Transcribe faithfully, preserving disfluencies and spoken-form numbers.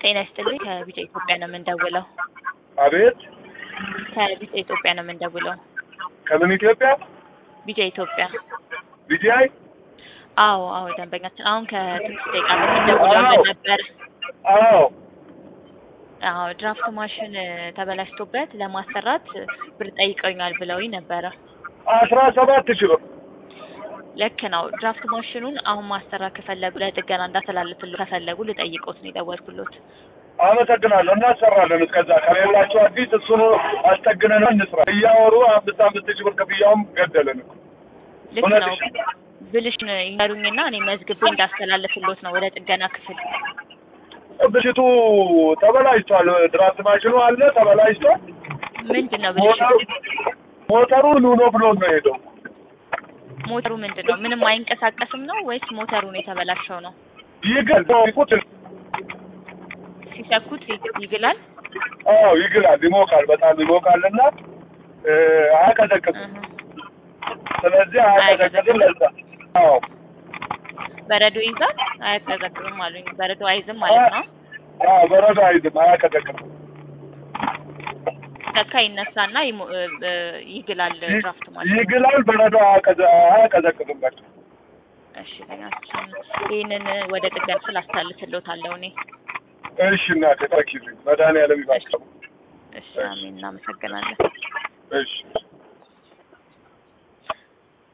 ጤና ይስጥልኝ ከቢጫ ኢትዮጵያ ነው የምንደውለው። አቤት ከቢጫ ኢትዮጵያ ነው የምንደውለው። ከምን ኢትዮጵያ? ቢጫ ኢትዮጵያ። ቢጂአይ? አዎ አዎ ደንበኛችን አሁን ከትንሽ ደቂቃ በፊት ደውለውልን ነበር። አዎ አዎ ድራፍት ማሽን ተበላሽቶበት ለማሰራት ብር ጠይቀውኛል ብለውኝ ነበረ። አስራ ሰባት ሺህ ብር። ልክ ነው። ድራፍት ማሽኑን አሁን ማሰራት ከፈለጉ ለጥገና እንዳስተላልፍልዎ ከፈለጉ ልጠይቅዎት ነው የደወልኩልዎት። አመሰግናለሁ። እናሰራለን። እስከዛ ከሌላቸው አዲስ እሱን አስጠግነን እንስራ። እያወሩ አምስት አምስት ሺህ ብር ክፍያውም ገደለን እኮ። ልክ ነው። ብልሽን ይነሩኝና እኔ መዝግቤ እንዳስተላልፍልዎት ነው ወደ ጥገና ክፍል። ብልሽቱ ተበላሽቷል። ድራፍት ማሽኑ አለ ተበላሽቷል። ምንድነው ብልሽቱ? ሞተሩ ኑኖ ብሎ ነው ሄደው። ሞተሩ ምንድነው? ምንም አይንቀሳቀስም ነው ወይስ ሞተሩ ነው የተበላሸው ነው? ይገል ይቁት ሲሰኩት ይግላል? አዎ ይግላል፣ ይሞቃል፣ በጣም ይሞቃልና አያቀዘቅዝም። ስለዚህ አያቀዘቅዝም። ለዛ አዎ በረዶ ይዛል፣ አያቀዘቅዝም አሉኝ። በረዶ አይዝም ማለት ነው? አዎ በረዶ አይዝም፣ አያቀዘቅዝም። ተካ ይነሳና ይግላል ድራፍት ማለት ነው። ይግላል፣ በረዶ አያቀዘቅዝም። በቃ እሺ ለኛችን ይሄንን ወደ ጥገና ስላስተላልፍልዎታለሁ እኔ። እሺ እናቴ ታኪልኝ። መድኃኒዓለም ይባርክ። እሺ አሜን። እናመሰግናለን። እሺ